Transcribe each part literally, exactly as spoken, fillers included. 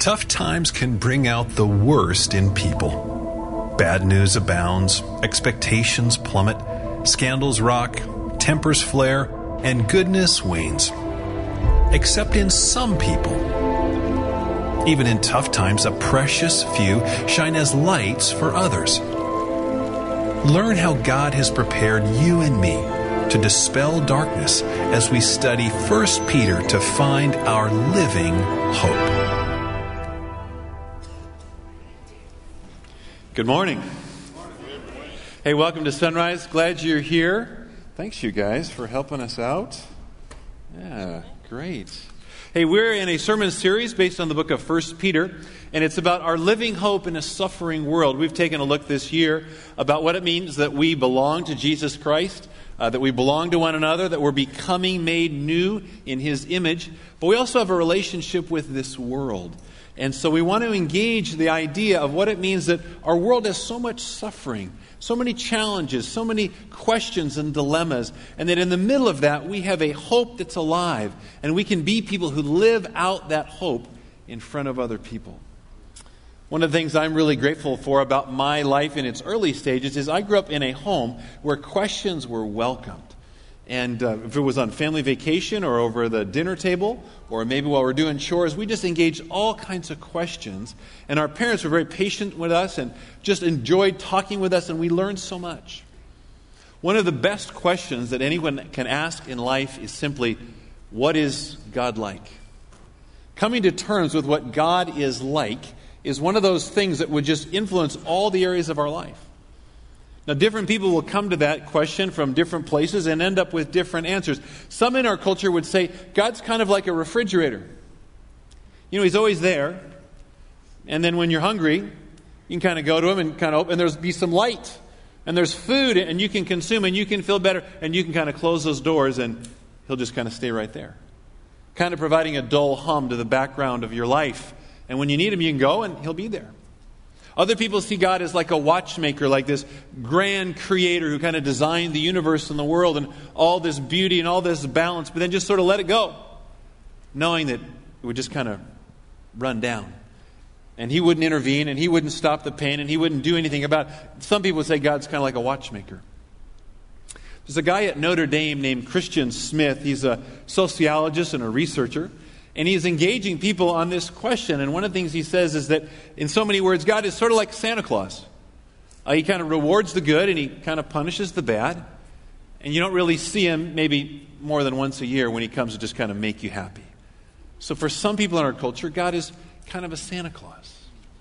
Tough times can bring out the worst in people. Bad news abounds, expectations plummet, scandals rock, tempers flare, and goodness wanes. Except in some people. Even in tough times, a precious few shine as lights for others. Learn how God has prepared you and me to dispel darkness as we study First Peter to find our living hope. Good morning. Hey, welcome to Sunrise. Glad you're here. Thanks, you guys, for helping us out. Yeah, great. Hey, we're in a sermon series based on the book of First Peter, and it's about our living hope in a suffering world. We've taken a look this year about what it means that we belong to Jesus Christ, uh, that we belong to one another, that we're becoming made new in His image, but we also have a relationship with this world. And so we want to engage the idea of what it means that our world has so much suffering, so many challenges, so many questions and dilemmas, and that in the middle of that we have a hope that's alive, and we can be people who live out that hope in front of other people. One of the things I'm really grateful for about my life in its early stages is I grew up in a home where questions were welcomed. And uh, if it was on family vacation or over the dinner table or maybe while we're doing chores, we just engaged all kinds of questions. And our parents were very patient with us and just enjoyed talking with us, and we learned so much. One of the best questions that anyone can ask in life is simply, what is God like? Coming to terms with what God is like is one of those things that would just influence all the areas of our life. Now, different people will come to that question from different places and end up with different answers. Some in our culture would say, God's kind of like a refrigerator. You know, He's always there. And then when you're hungry, you can kind of go to Him and kind of open, and there's be some light. And there's food, and you can consume, and you can feel better, and you can kind of close those doors, and He'll just kind of stay right there. Kind of providing a dull hum to the background of your life. And when you need Him, you can go, and He'll be there. Other people see God as like a watchmaker, like this grand creator who kind of designed the universe and the world and all this beauty and all this balance, but then just sort of let it go, knowing that it would just kind of run down. And He wouldn't intervene, and He wouldn't stop the pain, and He wouldn't do anything about it. Some people would say God's kind of like a watchmaker. There's a guy at Notre Dame named Christian Smith. He's a sociologist and a researcher. And he's engaging people on this question. And one of the things he says is that, in so many words, God is sort of like Santa Claus. Uh, he kind of rewards the good and He kind of punishes the bad. And you don't really see Him maybe more than once a year when He comes to just kind of make you happy. So for some people in our culture, God is kind of a Santa Claus.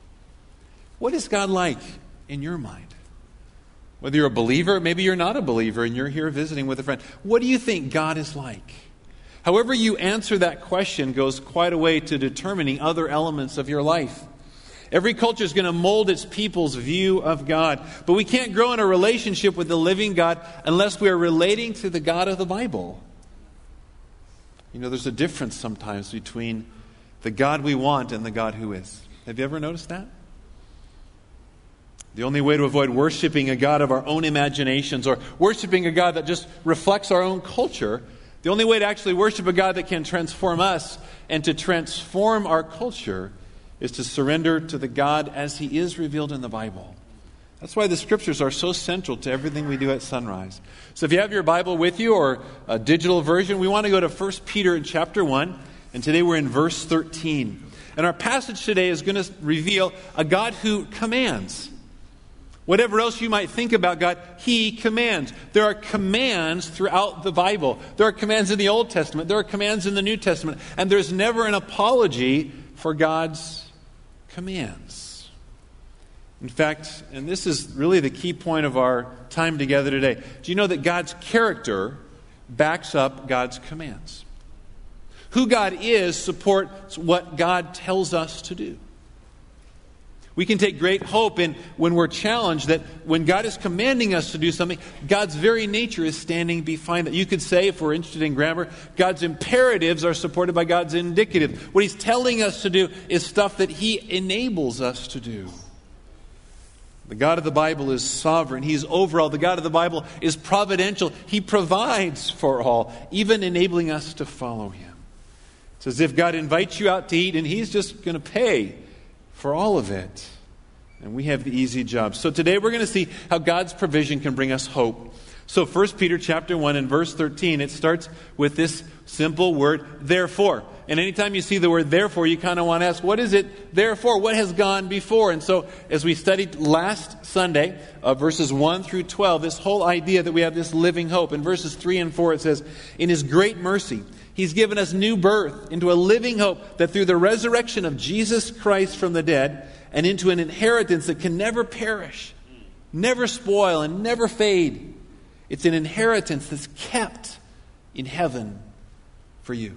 What is God like in your mind? Whether you're a believer, maybe you're not a believer and you're here visiting with a friend. What do you think God is like? However you answer that question goes quite a way to determining other elements of your life. Every culture is going to mold its people's view of God. But we can't grow in a relationship with the living God unless we are relating to the God of the Bible. You know, there's a difference sometimes between the God we want and the God who is. Have you ever noticed that? The only way to avoid worshiping a God of our own imaginations or worshiping a God that just reflects our own culture, the only way to actually worship a God that can transform us and to transform our culture is to surrender to the God as He is revealed in the Bible. That's why the Scriptures are so central to everything we do at Sunrise. So if you have your Bible with you or a digital version, we want to go to First Peter in chapter one. And today we're in verse thirteen. And our passage today is going to reveal a God who commands. Whatever else you might think about God, He commands. There are commands throughout the Bible. There are commands in the Old Testament. There are commands in the New Testament. And there's never an apology for God's commands. In fact, and this is really the key point of our time together today, do you know that God's character backs up God's commands? Who God is supports what God tells us to do. We can take great hope in when we're challenged that when God is commanding us to do something, God's very nature is standing behind that. You could say, if we're interested in grammar, God's imperatives are supported by God's indicative. What He's telling us to do is stuff that He enables us to do. The God of the Bible is sovereign. He's over all. The God of the Bible is providential. He provides for all, even enabling us to follow Him. It's as if God invites you out to eat and He's just going to pay for all of it. And we have the easy job. So today we're going to see how God's provision can bring us hope. So First Peter chapter one and verse thirteen, it starts with this simple word, therefore. And anytime you see the word therefore, you kind of want to ask, what is it therefore? What has gone before? And so as we studied last Sunday, uh, verses one through twelve, this whole idea that we have this living hope. In verses three and four it says, in His great mercy, He's given us new birth into a living hope that through the resurrection of Jesus Christ from the dead and into an inheritance that can never perish, never spoil, and never fade. It's an inheritance that's kept in heaven for you.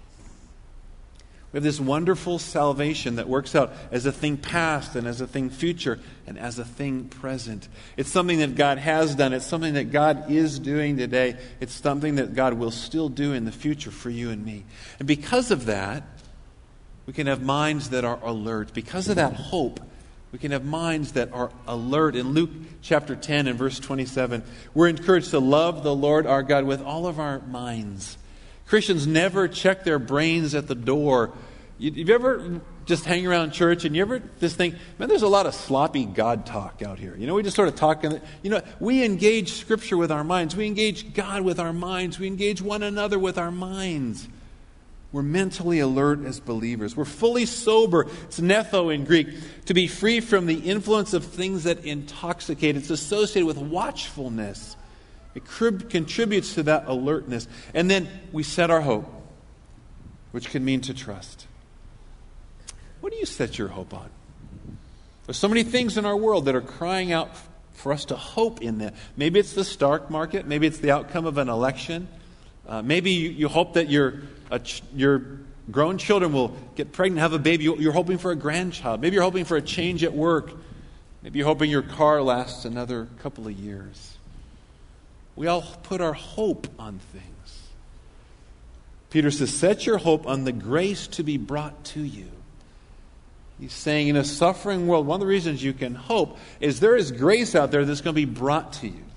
We have this wonderful salvation that works out as a thing past and as a thing future and as a thing present. It's something that God has done. It's something that God is doing today. It's something that God will still do in the future for you and me. And because of that, we can have minds that are alert. Because of that hope, we can have minds that are alert. In Luke chapter ten and verse twenty-seven, we're encouraged to love the Lord our God with all of our minds. Christians never check their brains at the door. You, you ever just hang around church and you ever just think, man, there's a lot of sloppy God talk out here. You know, we just sort of talk. And, you know, we engage Scripture with our minds. We engage God with our minds. We engage one another with our minds. We're mentally alert as believers. We're fully sober. It's nepho in Greek. To be free from the influence of things that intoxicate. It's associated with watchfulness. It contributes to that alertness. And then we set our hope, which can mean to trust. What do you set your hope on? There's so many things in our world that are crying out for us to hope in them. Maybe it's the stock market. Maybe it's the outcome of an election. Uh, maybe you, you hope that your uh, ch- your grown children will get pregnant, have a baby. You're hoping for a grandchild. Maybe you're hoping for a change at work. Maybe you're hoping your car lasts another couple of years. We all put our hope on things. Peter says, set your hope on the grace to be brought to you. He's saying in a suffering world, one of the reasons you can hope is there is grace out there that's going to be brought to you.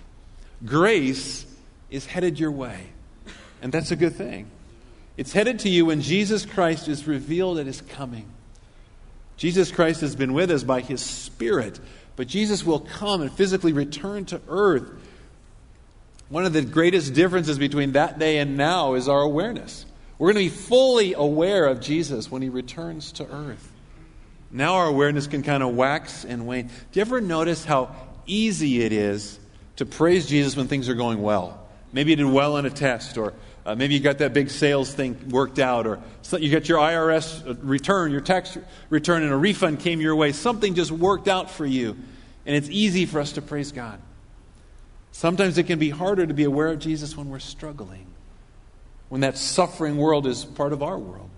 Grace is headed your way. And that's a good thing. It's headed to you when Jesus Christ is revealed at His coming. Jesus Christ has been with us by His Spirit, but Jesus will come and physically return to earth. One of the greatest differences between that day and now is our awareness. We're going to be fully aware of Jesus when He returns to earth. Now our awareness can kind of wax and wane. Do you ever notice how easy it is to praise Jesus when things are going well? Maybe you did well on a test, or uh, maybe you got that big sales thing worked out, or so you got your I R S return, your tax return, and a refund came your way. Something just worked out for you, and it's easy for us to praise God. Sometimes it can be harder to be aware of Jesus when we're struggling, when that suffering world is part of our world.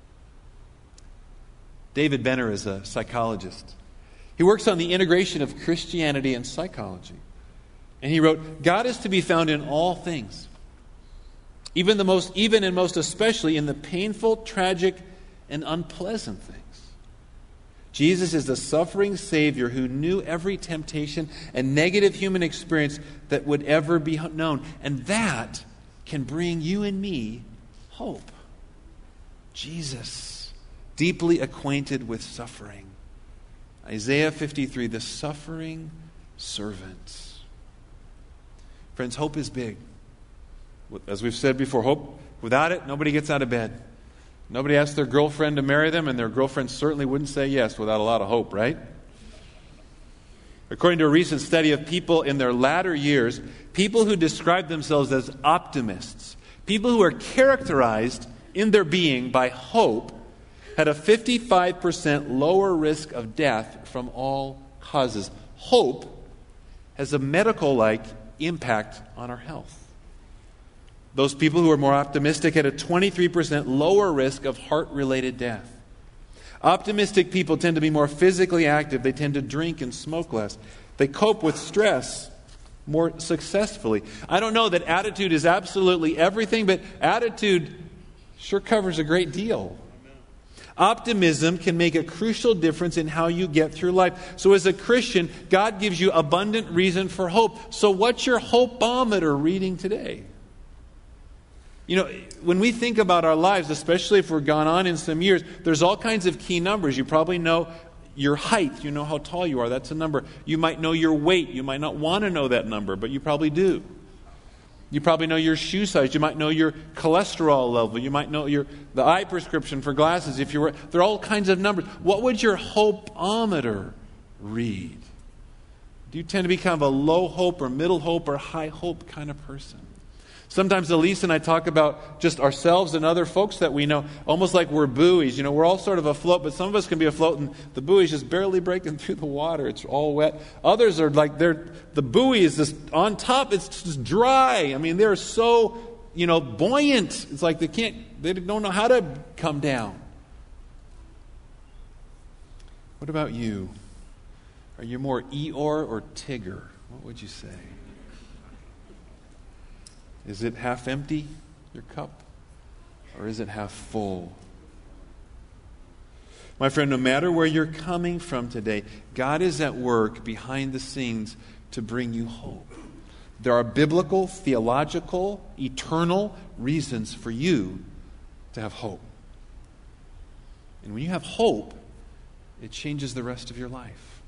David Benner is a psychologist. He works on the integration of Christianity and psychology. And he wrote, God is to be found in all things, even the most, even and most especially in the painful, tragic, and unpleasant things. Jesus is the suffering Savior who knew every temptation and negative human experience that would ever be known. And that can bring you and me hope. Jesus, deeply acquainted with suffering. Isaiah fifty-three, the suffering servant. Friends, hope is big. As we've said before, hope, without it, nobody gets out of bed. Nobody asks their girlfriend to marry them, and their girlfriend certainly wouldn't say yes without a lot of hope, right? According to a recent study of people in their latter years, people who describe themselves as optimists, people who are characterized in their being by hope, had a fifty-five percent lower risk of death from all causes. Hope has a medical-like impact on our health. Those people who are more optimistic had a twenty-three percent lower risk of heart-related death. Optimistic people tend to be more physically active. They tend to drink and smoke less. They cope with stress more successfully. I don't know that attitude is absolutely everything, but attitude sure covers a great deal. Optimism can make a crucial difference in how you get through life. So as a Christian, God gives you abundant reason for hope. So what's your hope-ometer reading today? You know, when we think about our lives, especially if we're gone on in some years, there's all kinds of key numbers. You probably know your height. You know how tall you are. That's a number. You might know your weight. You might not want to know that number, but you probably do. You probably know your shoe size. You might know your cholesterol level. You might know your the eye prescription for glasses. If you were, there are all kinds of numbers. What would your hope-ometer read? Do you tend to be kind of a low hope or middle hope or high hope kind of person? Sometimes Elise and I talk about just ourselves and other folks that we know, almost like we're buoys. You know, we're all sort of afloat, but some of us can be afloat and the buoy's just barely breaking through the water. It's all wet. Others are like, they're the buoy is just on top. It's just dry. I mean, they're so, you know, buoyant. It's like they can't, they don't know how to come down. What about you? Are you more Eeyore or Tigger? What would you say? Is it half empty, your cup? Or is it half full? My friend, no matter where you're coming from today, God is at work behind the scenes to bring you hope. There are biblical, theological, eternal reasons for you to have hope. And when you have hope, it changes the rest of your life.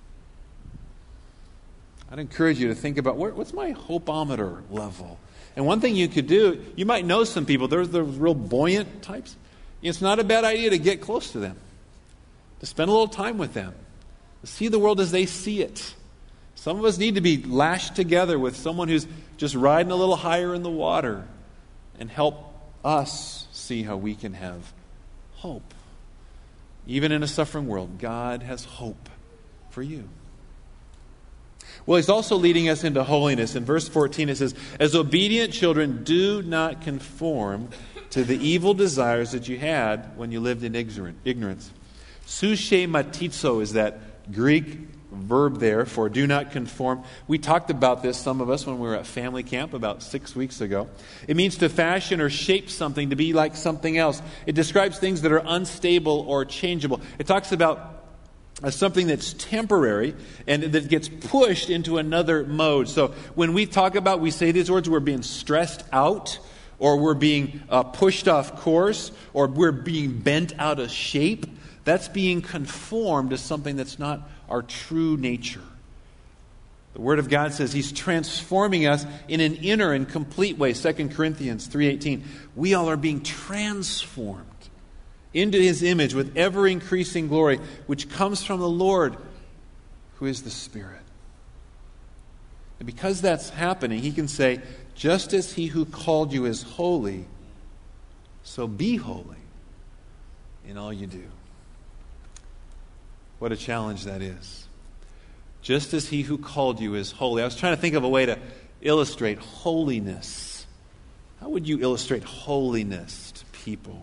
I'd encourage you to think about, what's my hope-ometer level? And one thing you could do, you might know some people, there's the real buoyant types. It's not a bad idea to get close to them, to spend a little time with them, to see the world as they see it. Some of us need to be lashed together with someone who's just riding a little higher in the water and help us see how we can have hope. Even in a suffering world, God has hope for you. Well, he's also leading us into holiness. In verse fourteen it says, as obedient children, do not conform to the evil desires that you had when you lived in ignorance. Sushe matizo is that Greek verb there for do not conform. We talked about this, some of us, when we were at family camp about six weeks ago. It means to fashion or shape something to be like something else. It describes things that are unstable or changeable. It talks about as something that's temporary and that gets pushed into another mode. So when we talk about, we say these words, we're being stressed out, or we're being uh, pushed off course, or we're being bent out of shape, that's being conformed to something that's not our true nature. The Word of God says He's transforming us in an inner and complete way. Second Corinthians three eighteen. We all are being transformed into His image with ever-increasing glory, which comes from the Lord, who is the Spirit. And because that's happening, He can say, just as He who called you is holy, so be holy in all you do. What a challenge that is. Just as He who called you is holy. I was trying to think of a way to illustrate holiness. How would you illustrate holiness to people?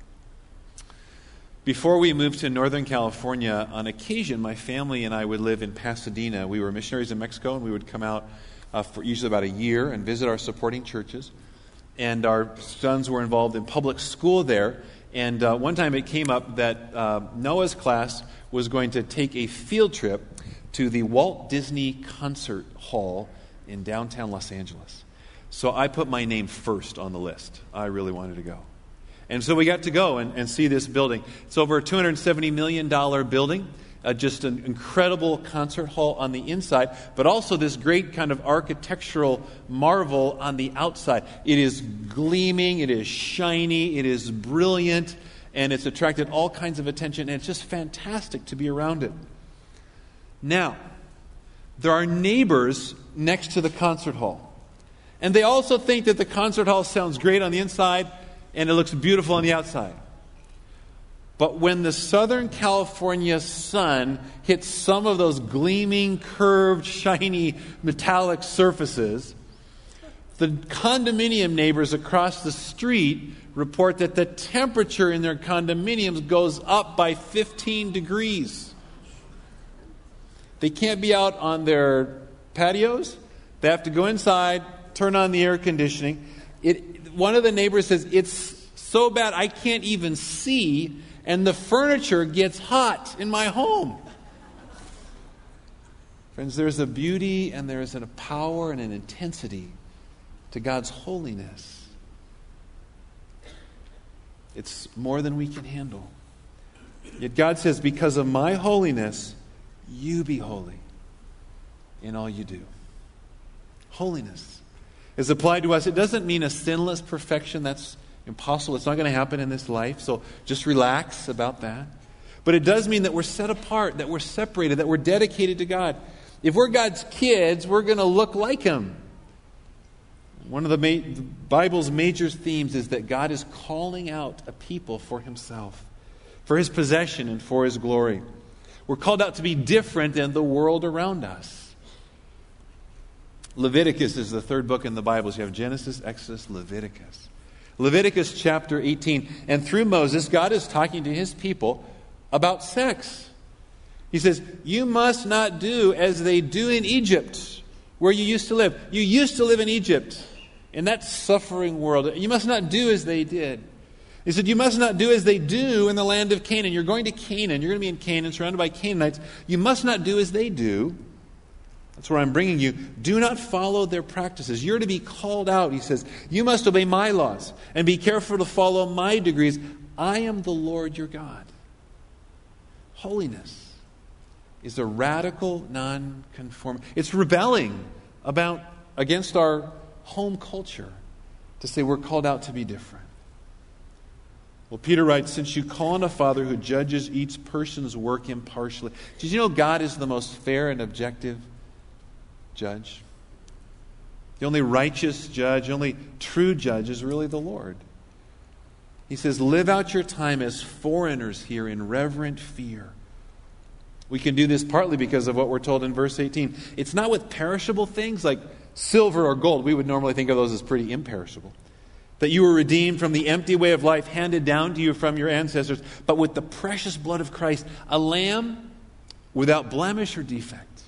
Before we moved to Northern California, on occasion, my family and I would live in Pasadena. We were missionaries in Mexico, and we would come out uh, for usually about a year and visit our supporting churches. And our sons were involved in public school there. And uh, one time it came up that uh, Noah's class was going to take a field trip to the Walt Disney Concert Hall in downtown Los Angeles. So I put my name first on the list. I really wanted to go. And so we got to go and, and see this building. It's over a two hundred seventy million dollars building, uh, just an incredible concert hall on the inside, but also this great kind of architectural marvel on the outside. It is gleaming, it is shiny, it is brilliant, and it's attracted all kinds of attention, and it's just fantastic to be around it. Now, there are neighbors next to the concert hall, and they also think that the concert hall sounds great on the inside, and it looks beautiful on the outside. But when the Southern California sun hits some of those gleaming, curved, shiny, metallic surfaces, the condominium neighbors across the street report that the temperature in their condominiums goes up by fifteen degrees. They can't be out on their patios. They have to go inside, turn on the air conditioning. It One of the neighbors says, it's so bad I can't even see, and the furniture gets hot in my home. Friends, there's a beauty and there's a power and an intensity to God's holiness. It's more than we can handle. Yet God says, because of my holiness, you be holy in all you do. Holiness is applied to us. It doesn't mean a sinless perfection. That's impossible. It's not going to happen in this life. So just relax about that. But it does mean that we're set apart, that we're separated, that we're dedicated to God. If we're God's kids, we're going to look like Him. One of the, ma- the Bible's major themes is that God is calling out a people for Himself, for His possession and for His glory. We're called out to be different than the world around us. Leviticus is the third book in the Bible. So you have Genesis, Exodus, Leviticus. Leviticus chapter eighteen. And through Moses, God is talking to His people about sex. He says, you must not do as they do in Egypt, where you used to live. You used to live in Egypt, in that suffering world. You must not do as they did. He said, you must not do as they do in the land of Canaan. You're going to Canaan. You're going to be in Canaan, surrounded by Canaanites. You must not do as they do. That's where I'm bringing you. Do not follow their practices. You're to be called out, he says. You must obey my laws and be careful to follow my decrees. I am the Lord your God. Holiness is a radical non-conformity. It's rebelling about against our home culture to say we're called out to be different. Well, Peter writes, since you call on a Father who judges each person's work impartially. Did you know God is the most fair and objective judge? The only righteous judge, the only true judge is really the Lord. He says, live out your time as foreigners here in reverent fear. We can do this partly because of what we're told in verse eighteen. It's not with perishable things like silver or gold. We would normally think of those as pretty imperishable. That you were redeemed from the empty way of life handed down to you from your ancestors, but with the precious blood of Christ, a lamb without blemish or defect.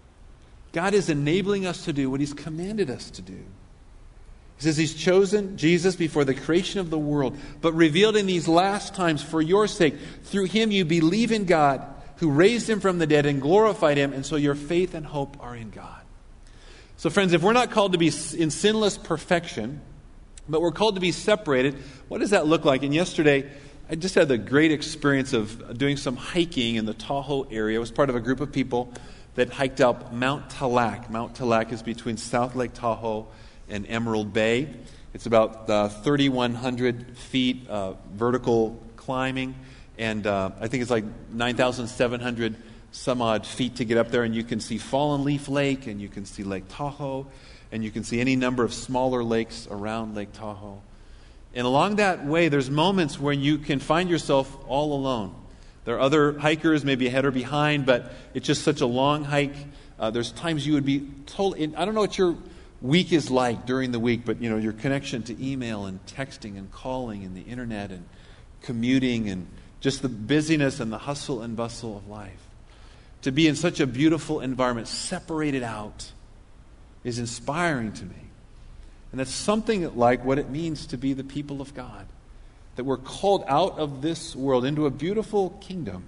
God is enabling us to do what He's commanded us to do. He says He's chosen Jesus before the creation of the world, but revealed in these last times for your sake. Through Him you believe in God, who raised Him from the dead and glorified Him, and so your faith and hope are in God. So friends, if we're not called to be in sinless perfection, but we're called to be separated, what does that look like? And yesterday, I just had the great experience of doing some hiking in the Tahoe area. I was part of a group of people that hiked up Mount Talak. Mount Talak is between South Lake Tahoe and Emerald Bay. It's about uh, thirty-one hundred feet uh, vertical climbing, and uh, I think it's like nine thousand seven hundred some odd feet to get up there, and you can see Fallen Leaf Lake, and you can see Lake Tahoe, and you can see any number of smaller lakes around Lake Tahoe. And along that way, there's moments where you can find yourself all alone. There are other hikers, maybe ahead or behind, but it's just such a long hike. Uh, there's times you would be told, I don't know what your week is like during the week, but you know, your connection to email and texting and calling and the internet and commuting and just the busyness and the hustle and bustle of life. To be in such a beautiful environment, separated out, is inspiring to me. And that's something like what it means to be the people of God. That we're called out of this world into a beautiful kingdom.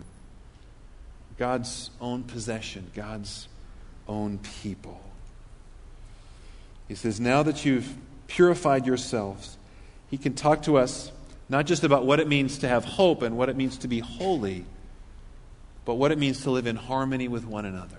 God's own possession, God's own people. He says, now that you've purified yourselves, He can talk to us not just about what it means to have hope and what it means to be holy, but what it means to live in harmony with one another.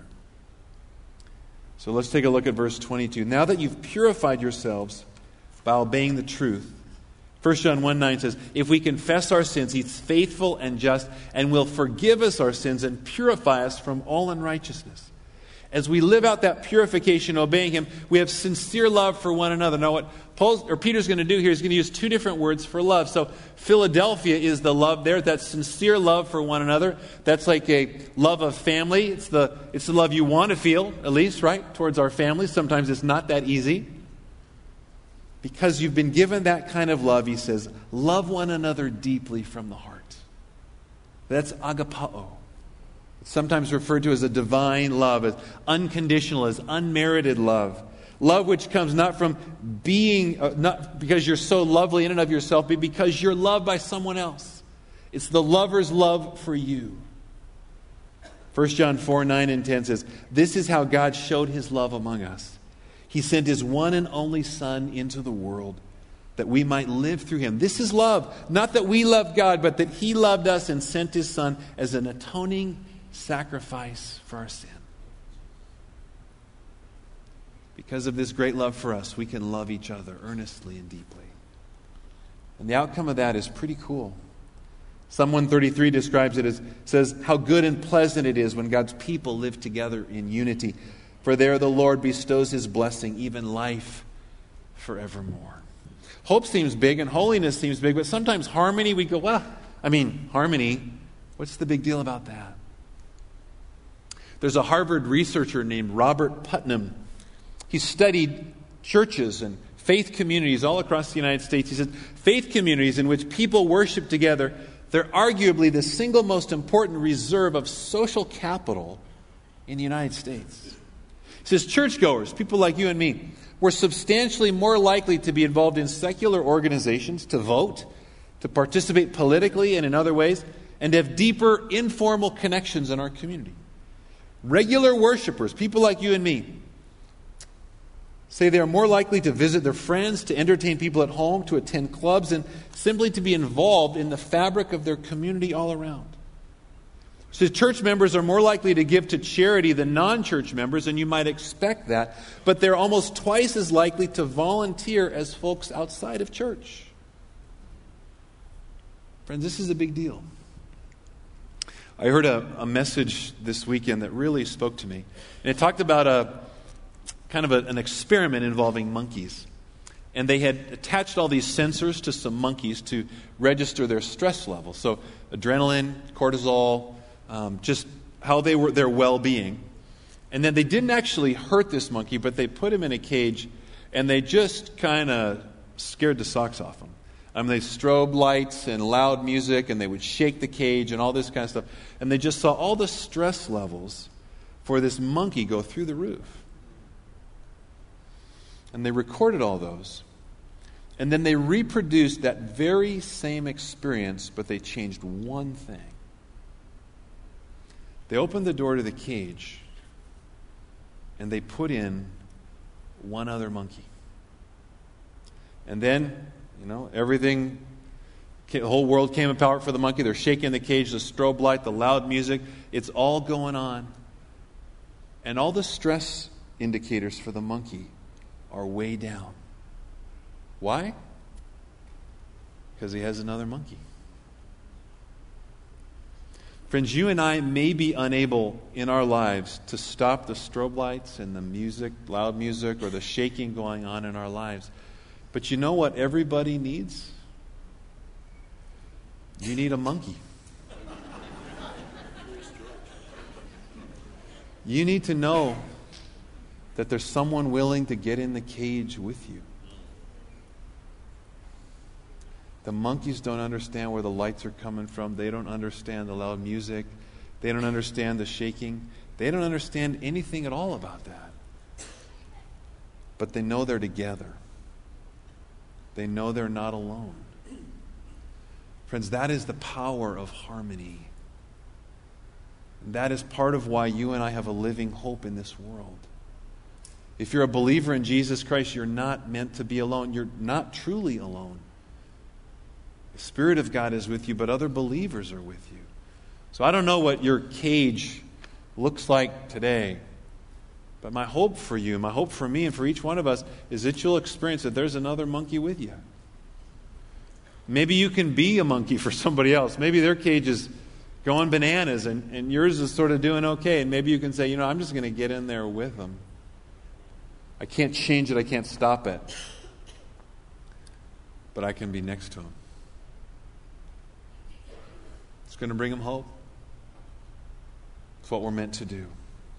So let's take a look at verse twenty-two. Now that you've purified yourselves by obeying the truth, First John one nine says, if we confess our sins, He's faithful and just and will forgive us our sins and purify us from all unrighteousness. As we live out that purification, obeying Him, we have sincere love for one another. Now what Paul's, or Peter's going to do here is going to use two different words for love. So Philadelphia is the love there. That's sincere love for one another. That's like a love of family. It's the, it's the love you want to feel, at least, right, towards our families. Sometimes it's not that easy. Because you've been given that kind of love, he says, love one another deeply from the heart. That's agapao. It's sometimes referred to as a divine love, as unconditional, as unmerited love. Love which comes not from being, uh, not because you're so lovely in and of yourself, but because you're loved by someone else. It's the lover's love for you. First John four nine and ten says, this is how God showed His love among us. He sent His one and only Son into the world that we might live through him. This is love. Not that we loved God, but that he loved us and sent his Son as an atoning sacrifice for our sin. Because of this great love for us, we can love each other earnestly and deeply. And the outcome of that is pretty cool. Psalm one thirty-three describes it as, says, how good and pleasant it is when God's people live together in unity. For there the Lord bestows his blessing, even life forevermore. Hope seems big and holiness seems big, but sometimes harmony, we go, well, I mean, harmony, what's the big deal about that? There's a Harvard researcher named Robert Putnam. He studied churches and faith communities all across the United States. He said, faith communities in which people worship together, they're arguably the single most important reserve of social capital in the United States. He says, churchgoers, people like you and me, we're substantially more likely to be involved in secular organizations, to vote, to participate politically and in other ways, and to have deeper informal connections in our community. Regular worshipers, people like you and me, say they are more likely to visit their friends, to entertain people at home, to attend clubs, and simply to be involved in the fabric of their community all around. So church members are more likely to give to charity than non-church members, and you might expect that, but they're almost twice as likely to volunteer as folks outside of church. Friends, this is a big deal. I heard a, a message this weekend that really spoke to me. And it talked about a kind of a, an experiment involving monkeys. And they had attached all these sensors to some monkeys to register their stress level. So adrenaline, cortisol, um, just how they were, their well-being. And then they didn't actually hurt this monkey, but they put him in a cage and they just kind of scared the socks off him. I mean, they strobe lights and loud music, and they would shake the cage and all this kind of stuff. And they just saw all the stress levels for this monkey go through the roof. And they recorded all those. And then they reproduced that very same experience, but they changed one thing. They opened the door to the cage, and they put in one other monkey. And then, you know, everything, the whole world came apart for the monkey. They're shaking the cage, the strobe light, the loud music. It's all going on. And all the stress indicators for the monkey are way down. Why? Because he has another monkey. Friends, you and I may be unable in our lives to stop the strobe lights and the music, loud music, or the shaking going on in our lives. But you know what everybody needs? You need a monkey. You need to know that there's someone willing to get in the cage with you. The monkeys don't understand where the lights are coming from. They don't understand the loud music. They don't understand the shaking. They don't understand anything at all about that. But they know they're together. They know they're not alone. Friends, that is the power of harmony. That is part of why you and I have a living hope in this world. If you're a believer in Jesus Christ, you're not meant to be alone. You're not truly alone. The Spirit of God is with you, but other believers are with you. So I don't know what your cage looks like today, but my hope for you, my hope for me and for each one of us is that you'll experience that there's another monkey with you. Maybe you can be a monkey for somebody else. Maybe their cage is going bananas and, and yours is sort of doing okay. And maybe you can say, you know, I'm just going to get in there with them. I can't change it. I can't stop it. But I can be next to them. It's going to bring them hope. It's what we're meant to do.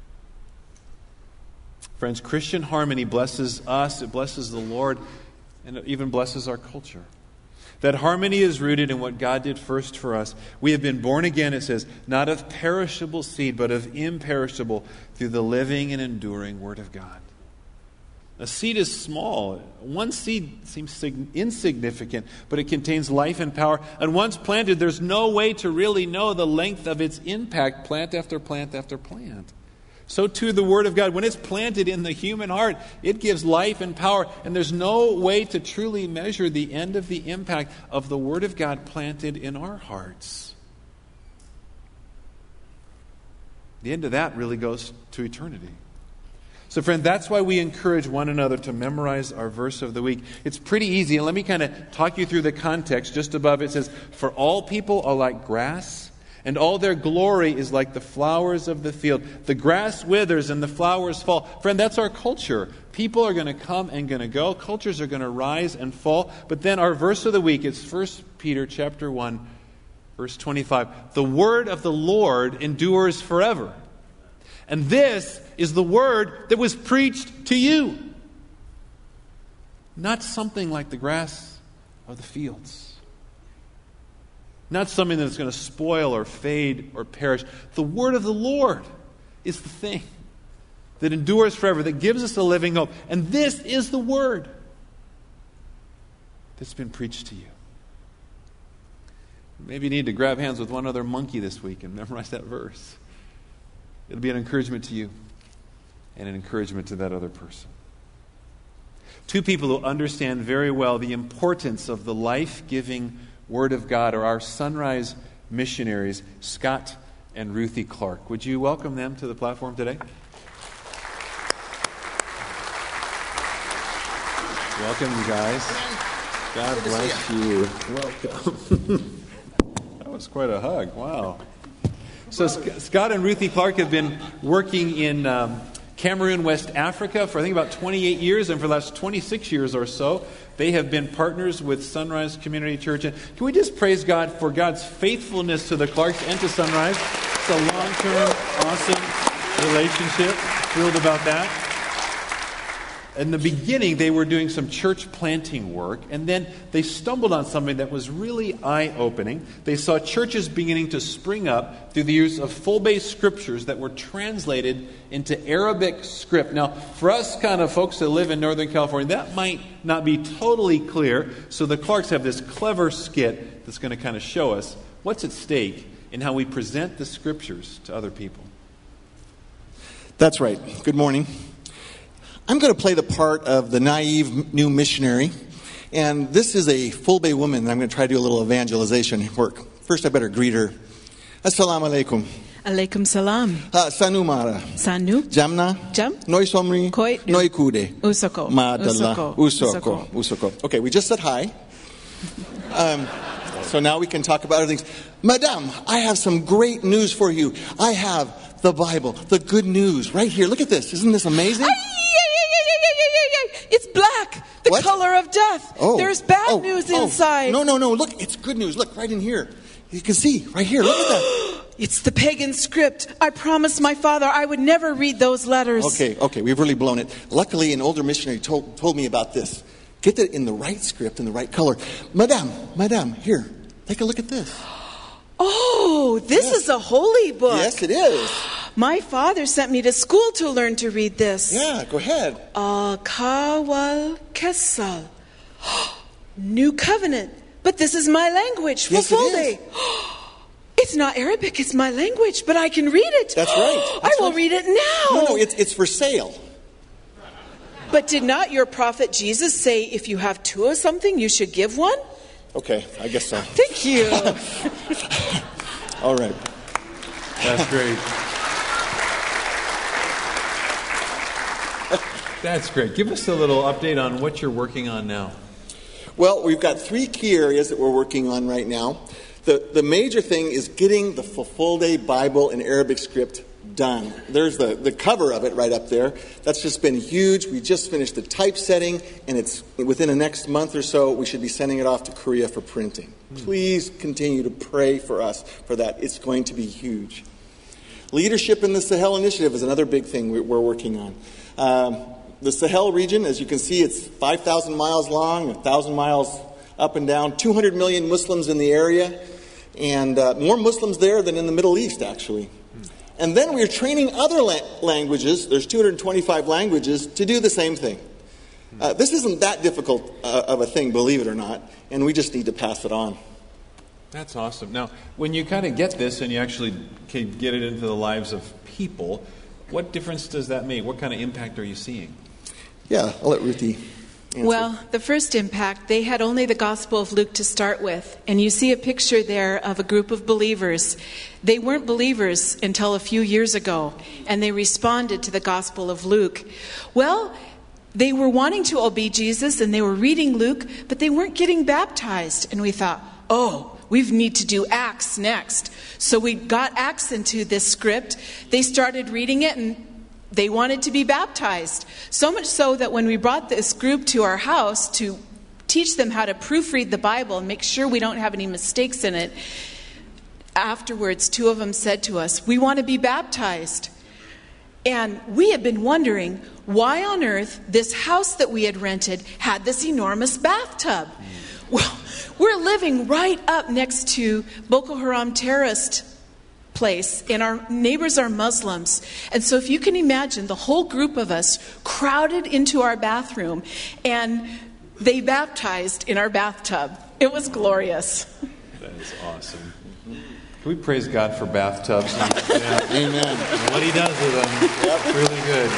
Friends, Christian harmony blesses us, it blesses the Lord, and it even blesses our culture. That harmony is rooted in what God did first for us. We have been born again, it says, not of perishable seed, but of imperishable, through the living and enduring Word of God. A seed is small. One seed seems insignificant, but it contains life and power. And once planted, there's no way to really know the length of its impact, plant after plant after plant. So too the Word of God, when it's planted in the human heart, it gives life and power. And there's no way to truly measure the end of the impact of the Word of God planted in our hearts. The end of that really goes to eternity. So friend, that's why we encourage one another to memorize our verse of the week. It's pretty easy, and let me kind of talk you through the context. Just above it says, "For all people are like grass, and all their glory is like the flowers of the field. The grass withers and the flowers fall." Friend, that's our culture. People are going to come and going to go. Cultures are going to rise and fall. But then our verse of the week is First Peter chapter one, verse twenty-five. "The word of the Lord endures forever. And this is the word that was preached to you." Not something like the grass of the fields. Not something that's going to spoil or fade or perish. The word of the Lord is the thing that endures forever, that gives us a living hope. And this is the word that's been preached to you. Maybe you need to grab hands with one other monkey this week and memorize that verse. It'll be an encouragement to you and an encouragement to that other person. Two people who understand very well the importance of the life-giving Word of God are our Sunrise missionaries, Scott and Ruthie Clark. Would you welcome them to the platform today? Welcome, you guys. God bless you. Welcome. That was quite a hug. Wow. So Scott and Ruthie Clark have been working in um, Cameroon, West Africa for I think about twenty-eight years, and for the last twenty-six years or so, they have been partners with Sunrise Community Church. And can we just praise God for God's faithfulness to the Clarks and to Sunrise? It's a long-term, awesome relationship. Thrilled about that. In the beginning, they were doing some church planting work, and then they stumbled on something that was really eye-opening. They saw churches beginning to spring up through the use of full-base scriptures that were translated into Arabic script. Now, for us kind of folks that live in Northern California, that might not be totally clear, so the Clarks have this clever skit that's going to kind of show us what's at stake in how we present the scriptures to other people. That's right. Good morning. I'm going to play the part of the naive new missionary, and this is a full-bay woman that I'm going to try to do a little evangelization work. First, I better greet her. Assalamu alaikum. Alaikum salam. Uh, Sanu Mara. Sanu. Jamna. Jam. Noi somri. Koi. Noi kude. Usoko. Madalla. Usoko. Usoko. Okay, we just said hi. Um, so now we can talk about other things. Madame, I have some great news for you. I have the Bible, the good news, right here. Look at this. Isn't this amazing? It's black, the What? color of death. Oh. There's bad Oh. news Oh. inside. No, no, no. Look, it's good news. Look, right in here. You can see, right here. Look at that. It's the pagan script. I promised my father I would never read those letters. Okay, okay, we've really blown it. Luckily, an older missionary told, told me about this. Get it in the right script, in the right color. Madame, Madame, here, take a look at this. Oh, this Yes. is a holy book. Yes, it is. My father sent me to school to learn to read this. Yeah, go ahead. Uh, Kawal Kesal. New Covenant. But this is my language. Yes, it Fulfulde. is. It's not Arabic, it's my language, but I can read it. That's right. I That's will right. read it now. No, no, it's, it's for sale. But did not your prophet Jesus say if you have two of something, you should give one? Okay, I guess so. Thank you. All right. That's great. That's great. Give us a little update on what you're working on now. Well, we've got three key areas that we're working on right now. The, the major thing is getting the Fulfulde Bible in Arabic script done. There's the, the cover of it right up there. That's just been huge. We just finished the typesetting, and it's within the next month or so, we should be sending it off to Korea for printing. Please continue to pray for us for that. It's going to be huge. Leadership in the Sahel Initiative is another big thing we're working on. Um, the Sahel region, as you can see, it's five thousand miles long, one thousand miles up and down, two hundred million Muslims in the area, and uh, more Muslims there than in the Middle East, actually. And then we're training other la- languages, there's two hundred twenty-five languages, to do the same thing. Uh, this isn't that difficult uh, of a thing, believe it or not, and we just need to pass it on. That's awesome. Now, when you kind of get this and you actually can get it into the lives of people, What difference does that make? What kind of impact are you seeing? Yeah, I'll let Ruthie answer. Well, the first impact, they had only the Gospel of Luke to start with. And you see a picture there of a group of believers. They weren't believers until a few years ago, and they responded to the Gospel of Luke. Well, they were wanting to obey Jesus, and they were reading Luke, but they weren't getting baptized. And we thought, oh, we need to do Acts next. So we got Acts into this script. They started reading it, and they wanted to be baptized. So much so that when we brought this group to our house to teach them how to proofread the Bible and make sure we don't have any mistakes in it, afterwards, two of them said to us, we want to be baptized. And we had been wondering why on earth this house that we had rented had this enormous bathtub. Well, we're living right up next to Boko Haram terrorist place, and our neighbors are Muslims. And so if you can imagine the whole group of us crowded into our bathroom, and they baptized in our bathtub. It was glorious. That is awesome. Can we praise God for bathtubs? Yeah. Amen. And what he does with them. Yep. Really good.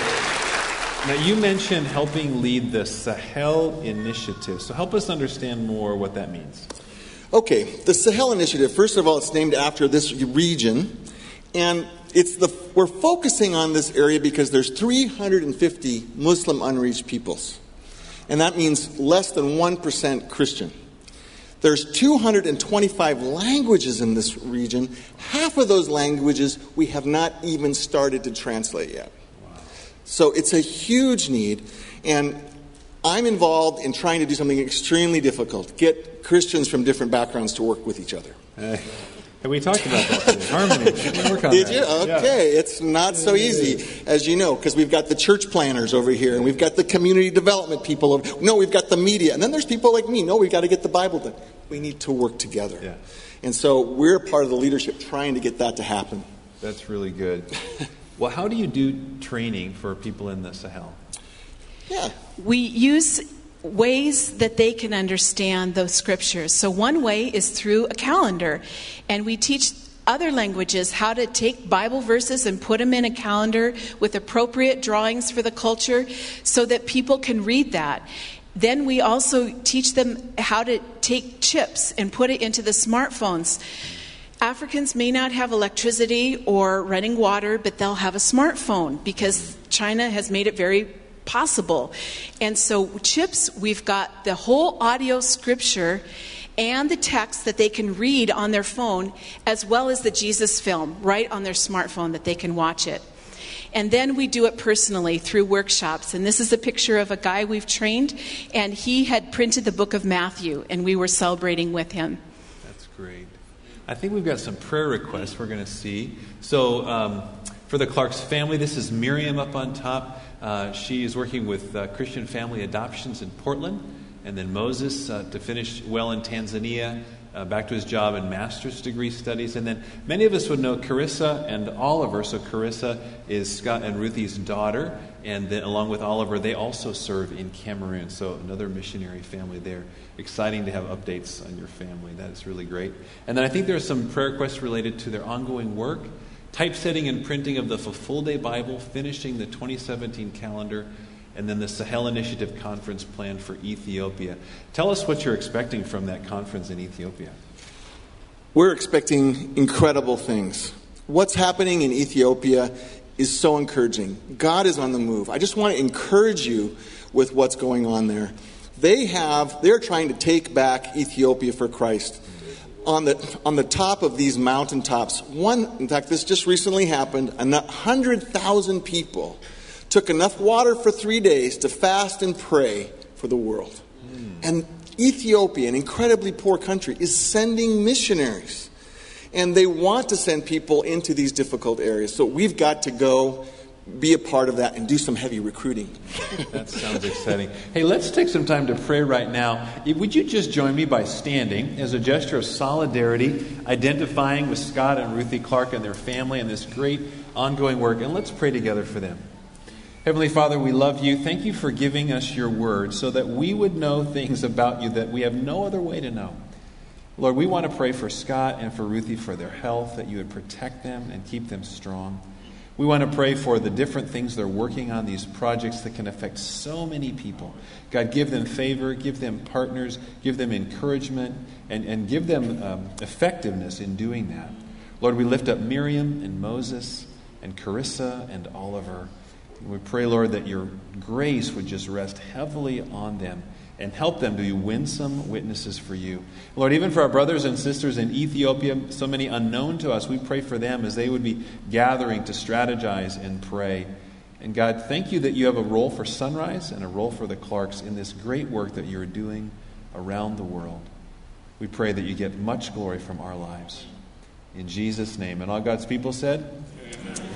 Now, you mentioned helping lead the Sahel Initiative. So help us understand more what that means. Okay, the Sahel Initiative, first of all, it's named after this region. And it's the we're focusing on this area because there's three hundred fifty Muslim unreached peoples. And that means less than one percent Christian. There's two hundred twenty-five languages in this region. Half of those languages we have not even started to translate yet. Wow. So it's a huge need. And I'm involved in trying to do something extremely difficult. Get Christians from different backgrounds to work with each other. Hey, and we talked about that today. Harmony. Did work on Did that. you? Okay. Yeah. It's not so easy, as you know, because we've got the church planners over here, and we've got the community development people. Over, no, we've got the media. And then there's people like me. No, we've got to get the Bible done. We need to work together. Yeah. And so we're part of the leadership trying to get that to happen. That's really good. Well, how do you do training for people in the Sahel? Yeah. We use ways that they can understand those scriptures. So one way is through a calendar. And we teach other languages how to take Bible verses and put them in a calendar with appropriate drawings for the culture so that people can read that. Then we also teach them how to take chips and put it into the smartphones. Africans may not have electricity or running water, but they'll have a smartphone because China has made it very possible. And so chips, we've got the whole audio scripture and the text that they can read on their phone, as well as the Jesus film right on their smartphone that they can watch it. And then we do it personally through workshops. And this is a picture of a guy we've trained, and he had printed the book of Matthew, and we were celebrating with him. That's great. I think we've got some prayer requests we're going to see. So um, for the Clark's family, this is Miriam up on top. Uh, she is working with uh, Christian Family Adoptions in Portland. And then Moses uh, to finish well in Tanzania, uh, back to his job in master's degree studies. And then many of us would know Carissa and Oliver. So Carissa is Scott and Ruthie's daughter. And then along with Oliver, they also serve in Cameroon. So another missionary family there. Exciting to have updates on your family. That is really great. And then I think there are some prayer requests related to their ongoing work. Typesetting and printing of the Full Day Bible, finishing the twenty seventeen calendar, and then the Sahel Initiative Conference planned for Ethiopia. Tell us what you're expecting from that conference in Ethiopia. We're expecting incredible things. What's happening in Ethiopia is so encouraging. God is on the move. I just want to encourage you with what's going on there. They have, they're trying to take back Ethiopia for Christ. On the on the top of these mountaintops, one, in fact, this just recently happened, one hundred thousand people took enough water for three days to fast and pray for the world. Mm. And Ethiopia, an incredibly poor country, is sending missionaries. And they want to send people into these difficult areas. So we've got to go be a part of that and do some heavy recruiting. That sounds exciting. Hey, let's take some time to pray right now. Would you just join me by standing as a gesture of solidarity, identifying with Scott and Ruthie Clark and their family and this great ongoing work, and let's pray together for them. Heavenly Father, we love you. Thank you for giving us your word so that we would know things about you that we have no other way to know. Lord, we want to pray for Scott and for Ruthie for their health, that you would protect them and keep them strong. We want to pray for the different things they're working on, these projects that can affect so many people. God, give them favor, give them partners, give them encouragement, and, and give them um, effectiveness in doing that. Lord, we lift up Miriam and Moses and Carissa and Oliver. We pray, Lord, that your grace would just rest heavily on them and help them to be winsome witnesses for you. Lord, even for our brothers and sisters in Ethiopia, so many unknown to us, we pray for them as they would be gathering to strategize and pray. And God, thank you that you have a role for Sunrise and a role for the Clarks in this great work that you're doing around the world. We pray that you get much glory from our lives. In Jesus' name. And all God's people said? Amen.